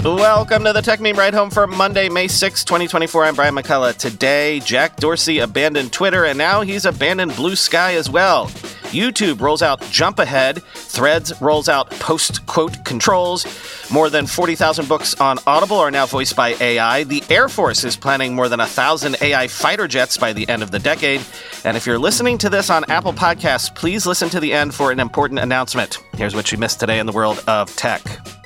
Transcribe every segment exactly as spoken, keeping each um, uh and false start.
Welcome to the Tech Meme Ride Home for Monday, May sixth, twenty twenty-four. I'm Brian McCullough. Today, Jack Dorsey abandoned Twitter, and now he's abandoned Blue Sky as well. YouTube rolls out Jump Ahead. Threads rolls out post-quote controls. More than forty thousand books on Audible are now voiced by A I. The Air Force is planning more than one thousand A I fighter jets by the end of the decade. And if you're listening to this on Apple Podcasts, please listen to the end for an important announcement. Here's what you missed today in the world of tech.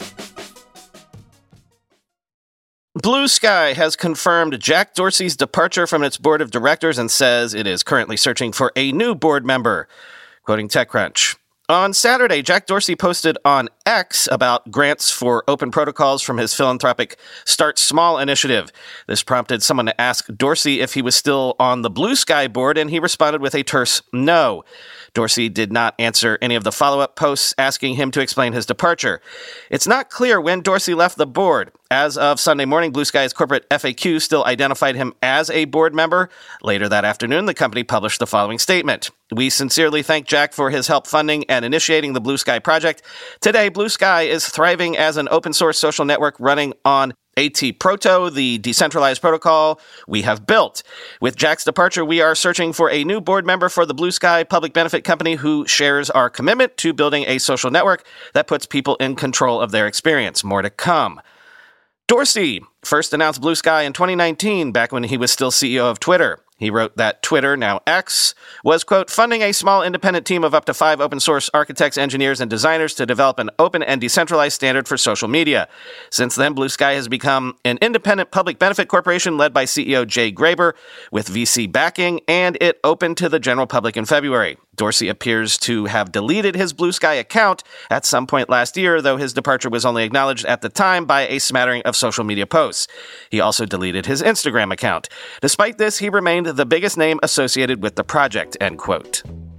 Blue Sky has confirmed Jack Dorsey's departure from its board of directors and says it is currently searching for a new board member. Quoting TechCrunch. On Saturday, Jack Dorsey posted on X about grants for open protocols from his philanthropic Start Small initiative. This prompted someone to ask Dorsey if he was still on the Blue Sky board, and he responded with a terse no. Dorsey did not answer any of the follow-up posts asking him to explain his departure. It's not clear when Dorsey left the board. As of Sunday morning, Blue Sky's corporate F A Q still identified him as a board member. Later that afternoon, the company published the following statement. We sincerely thank Jack for his help funding and initiating the Blue Sky project. Today, Blue Sky is thriving as an open-source social network running on AT-Proto, the decentralized protocol we have built. With Jack's departure, we are searching for a new board member for the Blue Sky public benefit company who shares our commitment to building a social network that puts people in control of their experience. More to come. Dorsey first announced Blue Sky in twenty nineteen, back when he was still C E O of Twitter. He wrote that Twitter, now X, was, quote, funding a small independent team of up to five open source architects, engineers, and designers to develop an open and decentralized standard for social media. Since then, Blue Sky has become an independent public benefit corporation led by C E O Jay Graber with V C backing, and it opened to the general public in February. Dorsey appears to have deleted his Blue Sky account at some point last year, though his departure was only acknowledged at the time by a smattering of social media posts. He also deleted his Instagram account. Despite this, he remained the biggest name associated with the project, end quote.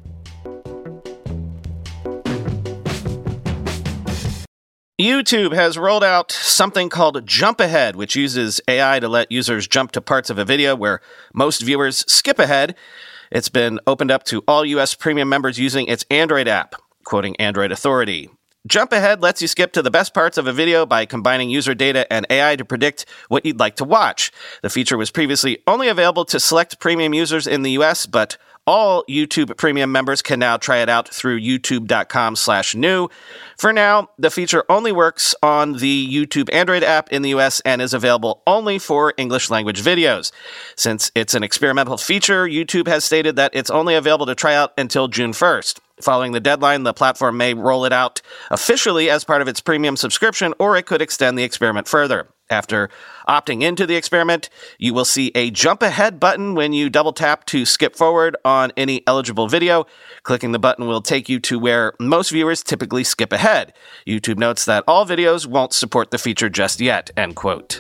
YouTube has rolled out something called Jump Ahead, which uses A I to let users jump to parts of a video where most viewers skip ahead. It's been opened up to all U S premium members using its Android app, quoting Android Authority. Jump Ahead lets you skip to the best parts of a video by combining user data and A I to predict what you'd like to watch. The feature was previously only available to select premium users in the U S, but all YouTube Premium members can now try it out through youtube.com slash new. For now, the feature only works on the YouTube Android app in the U S and is available only for English language videos. Since it's an experimental feature, YouTube has stated that it's only available to try out until June first. Following the deadline, the platform may roll it out officially as part of its premium subscription, or it could extend the experiment further. After opting into the experiment, you will see a jump ahead button when you double tap to skip forward on any eligible video. Clicking the button will take you to where most viewers typically skip ahead. YouTube notes that all videos won't support the feature just yet, end quote.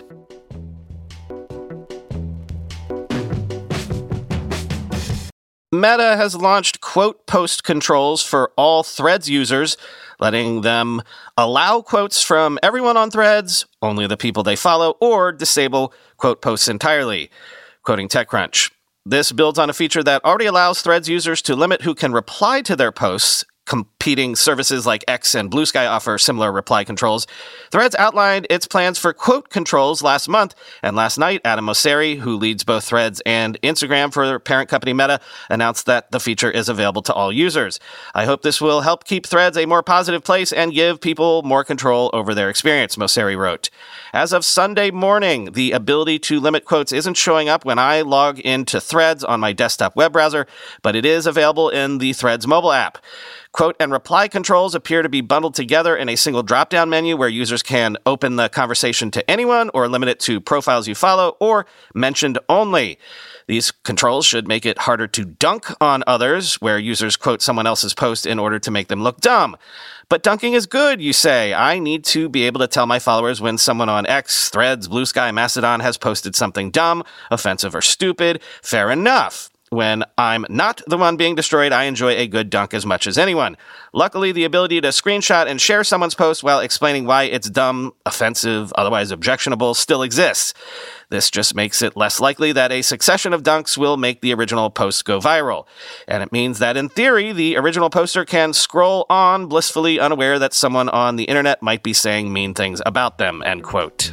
Meta has launched quote post controls for all Threads users, letting them allow quotes from everyone on Threads, only the people they follow, or disable quote posts entirely. Quoting TechCrunch. This builds on a feature that already allows Threads users to limit who can reply to their posts. Competing services like X and Blue Sky offer similar reply controls. Threads outlined its plans for quote controls last month, and last night, Adam Mosseri, who leads both Threads and Instagram for their parent company Meta, announced that the feature is available to all users. I hope this will help keep Threads a more positive place and give people more control over their experience, Mosseri wrote. As of Sunday morning, the ability to limit quotes isn't showing up when I log into Threads on my desktop web browser, but it is available in the Threads mobile app. Quote and reply controls appear to be bundled together in a single drop-down menu where users can open the conversation to anyone or limit it to profiles you follow or mentioned only. These controls should make it harder to dunk on others, where users quote someone else's post in order to make them look dumb. But dunking is good, you say. I need to be able to tell my followers when someone on X, Threads, Blue Sky, Mastodon has posted something dumb, offensive, or stupid. Fair enough. When I'm not the one being destroyed, I enjoy a good dunk as much as anyone. Luckily, the ability to screenshot and share someone's post while explaining why it's dumb, offensive, otherwise objectionable still exists. This just makes it less likely that a succession of dunks will make the original post go viral. And it means that, in theory, the original poster can scroll on, blissfully unaware that someone on the internet might be saying mean things about them, end quote.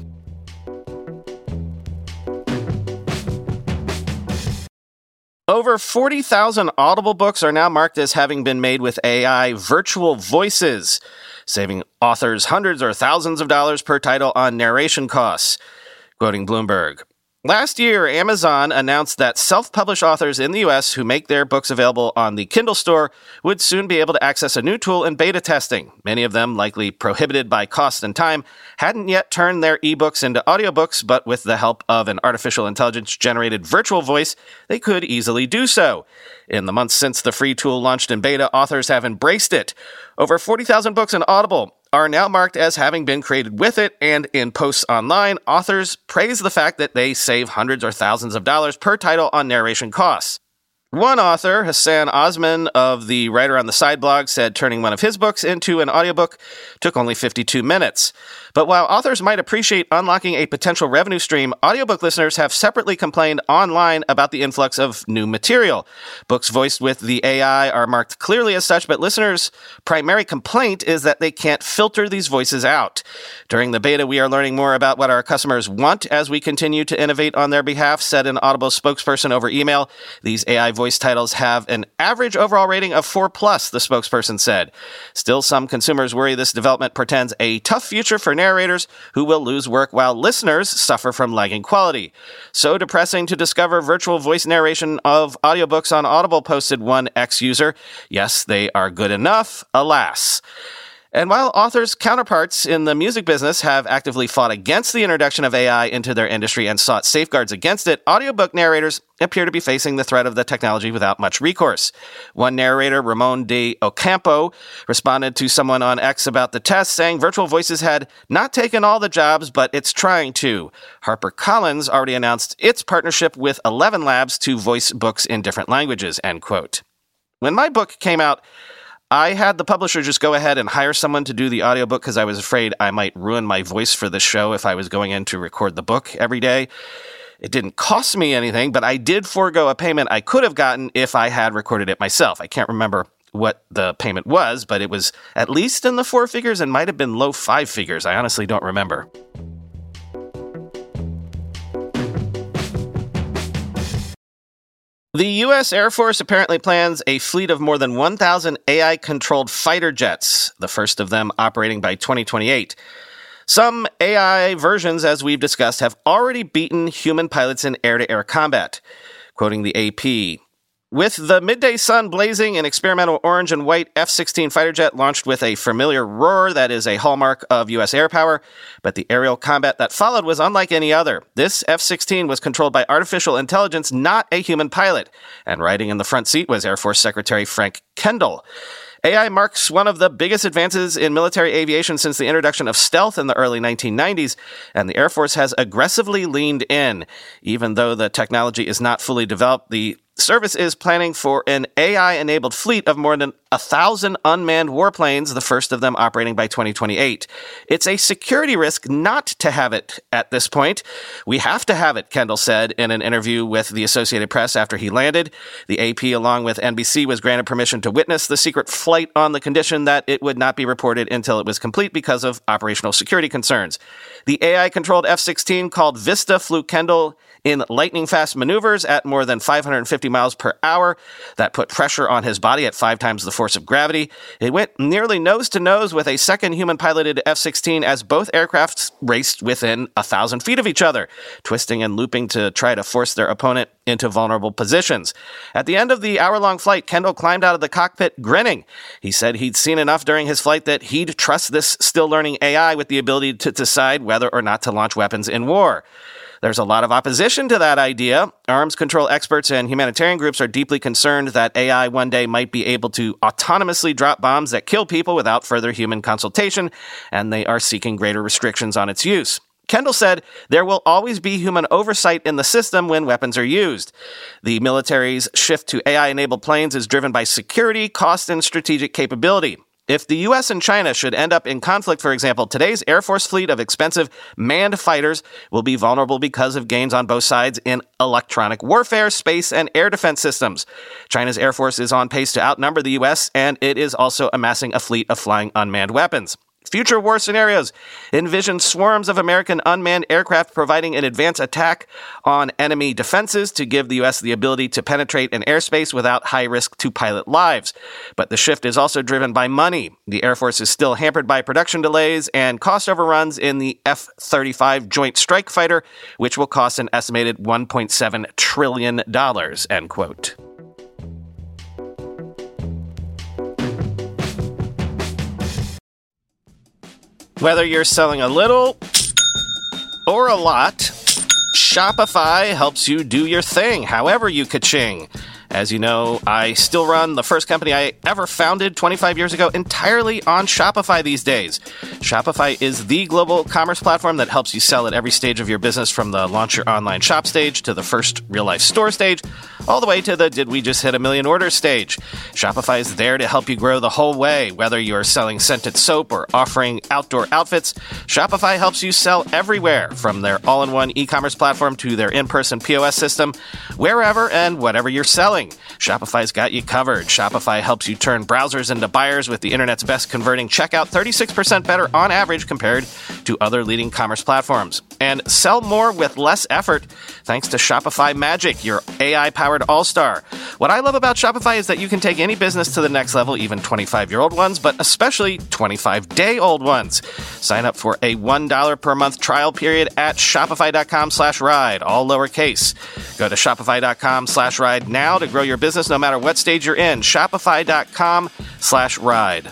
Over forty thousand Audible books are now marked as having been made with A I virtual voices, saving authors hundreds or thousands of dollars per title on narration costs. Quoting Bloomberg, last year, Amazon announced that self-published authors in the U S who make their books available on the Kindle store would soon be able to access a new tool in beta testing. Many of them, likely prohibited by cost and time, hadn't yet turned their ebooks into audiobooks, but with the help of an artificial intelligence-generated virtual voice, they could easily do so. In the months since the free tool launched in beta, authors have embraced it. Over forty thousand books in Audible are now marked as having been created with it, and in posts online, authors praise the fact that they save hundreds or thousands of dollars per title on narration costs. One author, Hassan Osman of the Writer on the Side blog, said turning one of his books into an audiobook took only fifty-two minutes. But while authors might appreciate unlocking a potential revenue stream, audiobook listeners have separately complained online about the influx of new material. Books voiced with the A I are marked clearly as such, but listeners' primary complaint is that they can't filter these voices out. During the beta, we are learning more about what our customers want as we continue to innovate on their behalf, said an Audible spokesperson over email. These A I voice titles have an average overall rating of four plus, the spokesperson said. Still, some consumers worry this development portends a tough future for narrators who will lose work while listeners suffer from lagging quality. So depressing to discover virtual voice narration of audiobooks on Audible, posted one ex-user. Yes, they are good enough, alas. And while authors' counterparts in the music business have actively fought against the introduction of A I into their industry and sought safeguards against it, audiobook narrators appear to be facing the threat of the technology without much recourse. One narrator, Ramon de Ocampo, responded to someone on X about the test, saying virtual voices had not taken all the jobs, but it's trying to. HarperCollins already announced its partnership with Eleven Labs to voice books in different languages, end quote. When my book came out, I had the publisher just go ahead and hire someone to do the audiobook because I was afraid I might ruin my voice for the show if I was going in to record the book every day. It didn't cost me anything, but I did forego a payment I could have gotten if I had recorded it myself. I can't remember what the payment was, but it was at least in the four figures and might have been low five figures. I honestly don't remember. The U S Air Force apparently plans a fleet of more than one thousand A I-controlled fighter jets, the first of them operating by twenty twenty-eight. Some A I versions, as we've discussed, have already beaten human pilots in air-to-air combat. Quoting the A P, with the midday sun blazing, an experimental orange and white F sixteen fighter jet launched with a familiar roar that is a hallmark of U S air power, but the aerial combat that followed was unlike any other. This F sixteen was controlled by artificial intelligence, not a human pilot, and riding in the front seat was Air Force Secretary Frank Kendall. A I marks one of the biggest advances in military aviation since the introduction of stealth in the early nineteen nineties, and the Air Force has aggressively leaned in. Even though the technology is not fully developed, the service is planning for an A I-enabled fleet of more than a thousand unmanned warplanes, the first of them operating by twenty twenty-eight. It's a security risk not to have it at this point. We have to have it, Kendall said in an interview with the Associated Press after he landed. The A P, along with N B C, was granted permission to witness the secret flight on the condition that it would not be reported until it was complete because of operational security concerns. The A I-controlled F sixteen, called Vista, flew Kendall in lightning-fast maneuvers at more than five hundred fifty miles per hour. That put pressure on his body at five times the force of gravity. It went nearly nose-to-nose with a second human-piloted F sixteen as both aircraft raced within a thousand feet of each other, twisting and looping to try to force their opponent into vulnerable positions. At the end of the hour-long flight, Kendall climbed out of the cockpit grinning. He said he'd seen enough during his flight that he'd trust this still-learning A I with the ability to decide whether or not to launch weapons in war. There's a lot of opposition to that idea. Arms control experts and humanitarian groups are deeply concerned that A I one day might be able to autonomously drop bombs that kill people without further human consultation, and they are seeking greater restrictions on its use. Kendall said there will always be human oversight in the system when weapons are used. The military's shift to A I-enabled planes is driven by security, cost, and strategic capability. If the U S and China should end up in conflict, for example, today's Air Force fleet of expensive manned fighters will be vulnerable because of gains on both sides in electronic warfare, space, and air defense systems. China's Air Force is on pace to outnumber the U S, and it is also amassing a fleet of flying unmanned weapons. Future war scenarios envision swarms of American unmanned aircraft providing an advanced attack on enemy defenses to give the U S the ability to penetrate an airspace without high risk to pilot lives. But the shift is also driven by money. The Air Force is still hampered by production delays and cost overruns in the F thirty-five Joint Strike Fighter, which will cost an estimated one point seven trillion dollars, end quote. Whether you're selling a little or a lot, Shopify helps you do your thing, however you ka-ching. As you know, I still run the first company I ever founded twenty-five years ago entirely on Shopify these days. Shopify is the global commerce platform that helps you sell at every stage of your business, from the launch your online shop stage to the first real-life store stage, all the way to the did we just hit a million orders stage. Shopify is there to help you grow the whole way. Whether you're selling scented soap or offering outdoor outfits, Shopify helps you sell everywhere, from their all-in-one e-commerce platform to their in-person P O S system, wherever and whatever you're selling. Shopify's got you covered. Shopify helps you turn browsers into buyers with the internet's best converting checkout, thirty-six percent better on average compared to other leading commerce platforms. And sell more with less effort thanks to Shopify Magic, your A I-powered all-star. What I love about Shopify is that you can take any business to the next level, even twenty-five-year-old ones, but especially twenty-five-day-old ones. Sign up for a one dollar per month trial period at shopify.com slash ride, all lowercase. Go to shopify.com slash ride now to grow your business no matter what stage you're in. Shopify.com slash ride.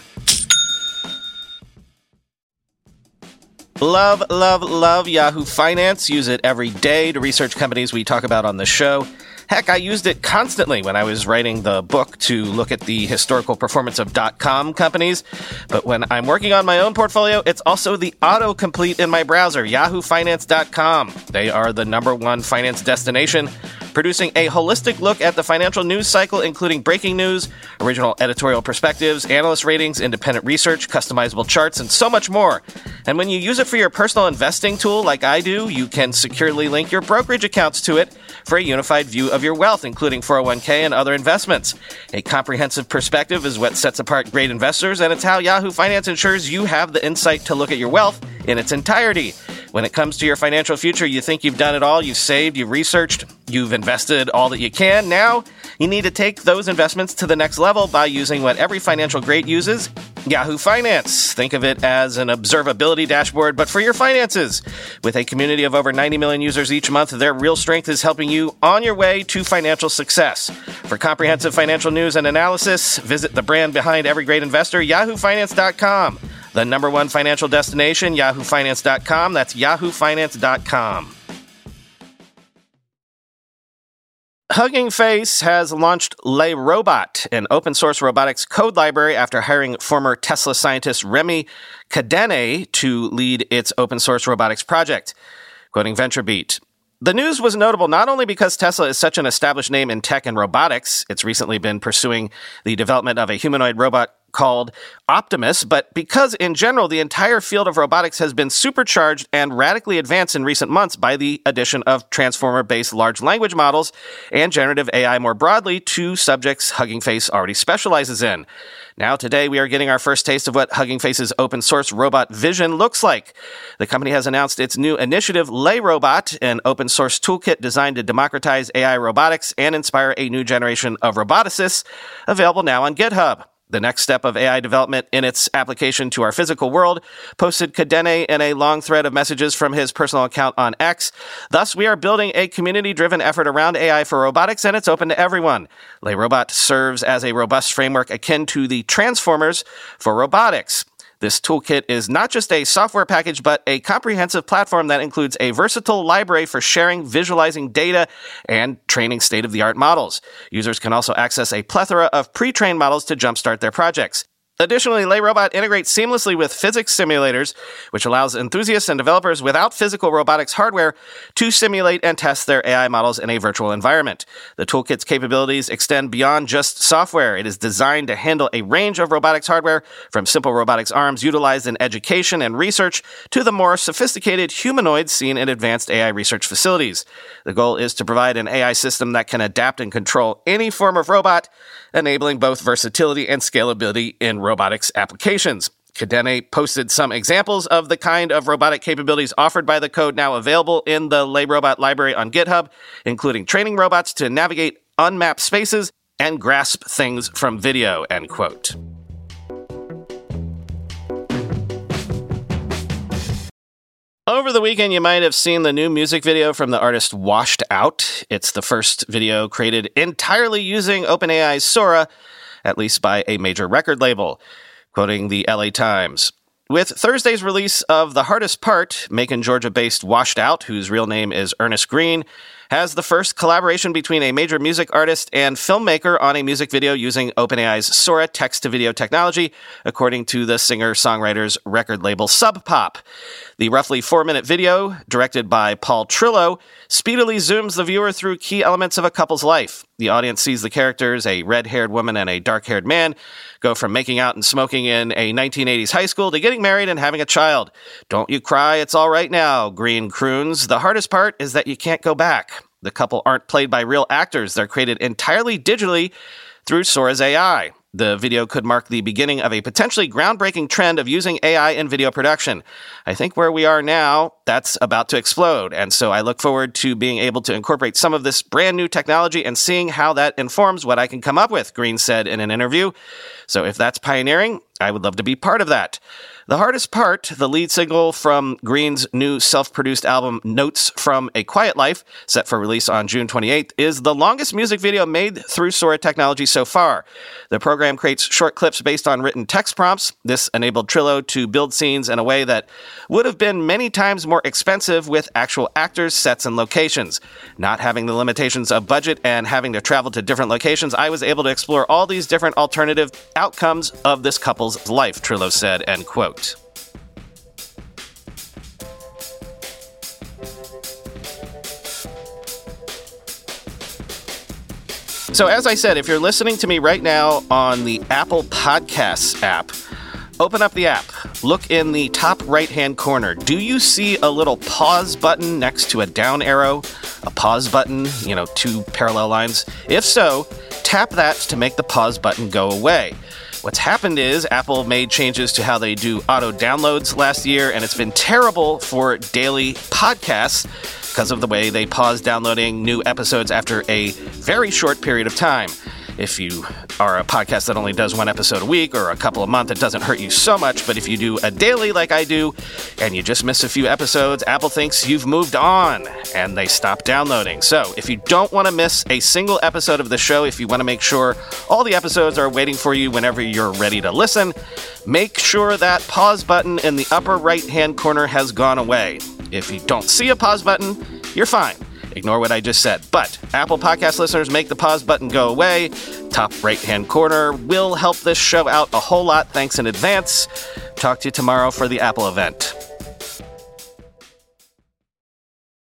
Love, love, love Yahoo Finance. Use it every day to research companies we talk about on the show. Heck, I used it constantly when I was writing the book to look at the historical performance of dot-com companies. But when I'm working on my own portfolio, it's also the autocomplete in my browser, yahoo finance dot com. They are the number one finance destination, producing a holistic look at the financial news cycle, including breaking news, original editorial perspectives, analyst ratings, independent research, customizable charts, and so much more. And when you use it for your personal investing tool like I do, you can securely link your brokerage accounts to it for a unified view of your wealth, including four oh one k and other investments. A comprehensive perspective is what sets apart great investors, and it's how Yahoo Finance ensures you have the insight to look at your wealth in its entirety. When it comes to your financial future, you think you've done it all, you've saved, you've researched, you've invested all that you can. Now, you need to take those investments to the next level by using what every financial great uses, Yahoo Finance. Think of it as an observability dashboard, but for your finances. With a community of over ninety million users each month, their real strength is helping you on your way to financial success. For comprehensive financial news and analysis, visit the brand behind every great investor, yahoo finance dot com. The number one financial destination, yahoo finance dot com. That's yahoo finance dot com. Hugging Face has launched Le Robot, an open-source robotics code library, after hiring former Tesla scientist Remy Cadenne to lead its open-source robotics project. Quoting VentureBeat, "The news was notable not only because Tesla is such an established name in tech and robotics, it's recently been pursuing the development of a humanoid robot called Optimus, but because in general the entire field of robotics has been supercharged and radically advanced in recent months by the addition of transformer-based large language models and generative A I more broadly, two subjects Hugging Face already specializes in. Now today we are getting our first taste of what Hugging Face's open source robot vision looks like. The company has announced its new initiative, Le Robot, an open source toolkit designed to democratize A I robotics and inspire a new generation of roboticists, available now on GitHub. The next step of A I development in its application to our physical world," posted Cadenne in a long thread of messages from his personal account on X. "Thus, we are building a community-driven effort around A I for robotics, and it's open to everyone. Le Robot serves as a robust framework akin to the Transformers for robotics. This toolkit is not just a software package, but a comprehensive platform that includes a versatile library for sharing, visualizing data, and training state-of-the-art models. Users can also access a plethora of pre-trained models to jumpstart their projects. Additionally, LayRobot integrates seamlessly with physics simulators, which allows enthusiasts and developers without physical robotics hardware to simulate and test their A I models in a virtual environment. The toolkit's capabilities extend beyond just software. It is designed to handle a range of robotics hardware, from simple robotics arms utilized in education and research to the more sophisticated humanoids seen in advanced A I research facilities. The goal is to provide an A I system that can adapt and control any form of robot, enabling both versatility and scalability in robotics applications. Kadene posted some examples of the kind of robotic capabilities offered by the code now available in the LayRobot library on GitHub, including training robots to navigate unmapped spaces and grasp things from video, end quote. Over the weekend, you might have seen the new music video from the artist Washed Out. It's the first video created entirely using OpenAI's Sora, at least by a major record label. Quoting the L A Times, with Thursday's release of The Hardest Part, Macon, Georgia-based Washed Out, whose real name is Ernest Green, has the first collaboration between a major music artist and filmmaker on a music video using OpenAI's Sora text-to-video technology, according to the singer-songwriter's record label Sub Pop. The roughly four-minute video, directed by Paul Trillo, speedily zooms the viewer through key elements of a couple's life. The audience sees the characters, a red-haired woman and a dark-haired man, go from making out and smoking in a nineteen eighties high school to getting married and having a child. Don't you cry, it's all right now, Green croons. The hardest part is that you can't go back. The couple aren't played by real actors. They're created entirely digitally through Sora's A I. The video could mark the beginning of a potentially groundbreaking trend of using A I in video production. I think where we are now, that's about to explode, and so I look forward to being able to incorporate some of this brand new technology and seeing how that informs what I can come up with, Green said in an interview. So if that's pioneering, I would love to be part of that. The Hardest Part, the lead single from Green's new self-produced album Notes from a Quiet Life, set for release on June twenty-eighth, is the longest music video made through Sora technology so far. The program creates short clips based on written text prompts. This enabled Trillo to build scenes in a way that would have been many times more expensive with actual actors, sets, and locations. Not having the limitations of budget and having to travel to different locations, I was able to explore all these different alternative outcomes of this couple's life, Trillo said, end quote. So as I said, if you're listening to me right now on the Apple Podcasts app, open up the app, look in the top right-hand corner. Do you see a little pause button next to a down arrow? A pause button, you know, two parallel lines? If so, tap that to make the pause button go away. What's happened is Apple made changes to how they do auto downloads last year, and it's been terrible for daily podcasts because of the way they pause downloading new episodes after a very short period of time. If you are a podcast that only does one episode a week or a couple a month, it doesn't hurt you so much. But if you do a daily like I do, and you just miss a few episodes, Apple thinks you've moved on, and they stop downloading. So if you don't want to miss a single episode of the show, if you want to make sure all the episodes are waiting for you whenever you're ready to listen, make sure that pause button in the upper right-hand corner has gone away. If you don't see a pause button, you're fine. Ignore what I just said. But Apple Podcast listeners, make the pause button go away. Top right-hand corner will help this show out a whole lot. Thanks in advance. Talk to you tomorrow for the Apple event.